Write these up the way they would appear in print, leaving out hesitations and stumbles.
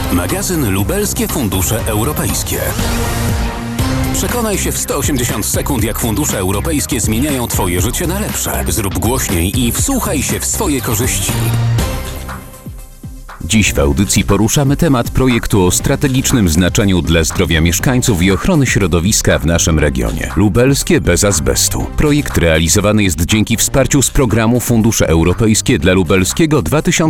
Magazyn Lubelskie Fundusze Europejskie. Przekonaj się w 180 sekund, jak fundusze europejskie zmieniają Twoje życie na lepsze. Zrób głośniej i wsłuchaj się w swoje korzyści. Dziś w audycji poruszamy temat projektu o strategicznym znaczeniu dla zdrowia mieszkańców i ochrony środowiska w naszym regionie. Lubelskie bez azbestu. Projekt realizowany jest dzięki wsparciu z programu Fundusze Europejskie dla Lubelskiego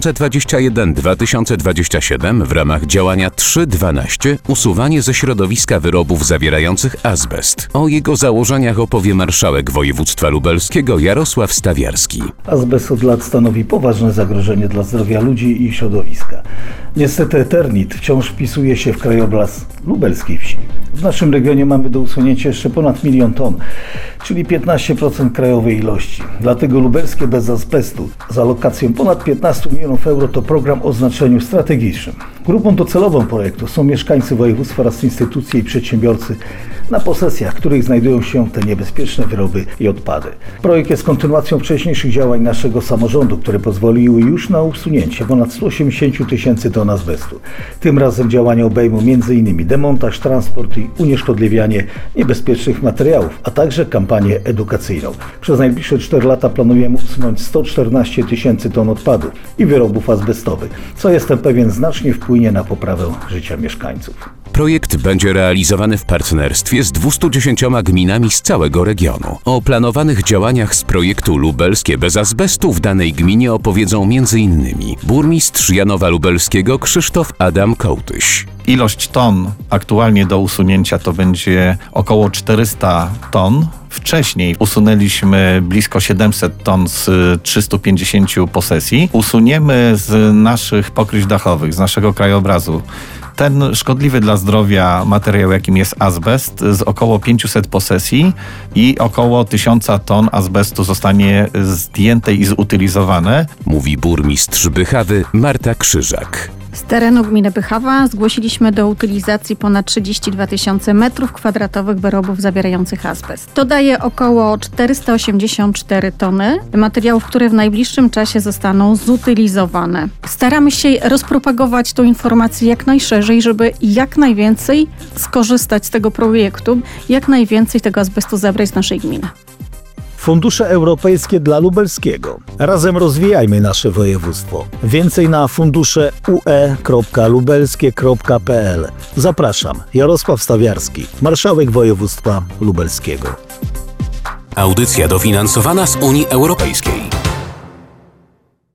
2021-2027 w ramach działania 3.12 usuwanie ze środowiska wyrobów zawierających azbest. O jego założeniach opowie marszałek województwa lubelskiego Jarosław Stawiarski. Azbest od lat stanowi poważne zagrożenie dla zdrowia ludzi i środowiska. Niestety Eternit wciąż wpisuje się w krajobraz lubelskiej wsi. W naszym regionie mamy do usunięcia jeszcze ponad 1 milion ton, czyli 15% krajowej ilości. Dlatego Lubelskie bez azbestu z alokacją ponad 15 milionów euro to program o znaczeniu strategicznym. Grupą docelową projektu są mieszkańcy województwa oraz instytucje i przedsiębiorcy na posesjach, w których znajdują się te niebezpieczne wyroby i odpady. Projekt jest kontynuacją wcześniejszych działań naszego samorządu, które pozwoliły już na usunięcie ponad 180 tysięcy ton azbestu. Tym razem działania obejmą m.in. demontaż, transport i unieszkodliwianie niebezpiecznych materiałów, a także kampanię edukacyjną. Przez najbliższe 4 lata planujemy usunąć 114 tysięcy ton odpadów i wyrobów azbestowych, co jestem pewien znacznie wpłynie na poprawę życia mieszkańców. Projekt będzie realizowany w partnerstwie z 210 gminami z całego regionu. O planowanych działaniach z projektu Lubelskie bez azbestu w danej gminie opowiedzą m.in. burmistrz Janowa Lubelskiego Krzysztof Adam Kołtyś. Ilość ton aktualnie do usunięcia to będzie około 400 ton. Wcześniej usunęliśmy blisko 700 ton z 350 posesji. Usuniemy z naszych pokryć dachowych, z naszego krajobrazu ten szkodliwy dla zdrowia materiał, jakim jest azbest, z około 500 posesji i około 1000 ton azbestu zostanie zdjęte i zutylizowane. Mówi burmistrz Bychawy Marta Krzyżak. Z terenu gminy Bychawa zgłosiliśmy do utylizacji ponad 32 tysiące metrów kwadratowych wyrobów zawierających azbest. To daje około 484 tony materiałów, które w najbliższym czasie zostaną zutylizowane. Staramy się rozpropagować tą informację jak najszerzej, żeby jak najwięcej skorzystać z tego projektu, jak najwięcej tego azbestu zabrać z naszej gminy. Fundusze Europejskie dla Lubelskiego. Razem rozwijajmy nasze województwo. Więcej na fundusze.ue.lubelskie.pl. Zapraszam, Jarosław Stawiarski, marszałek województwa lubelskiego. Audycja dofinansowana z Unii Europejskiej.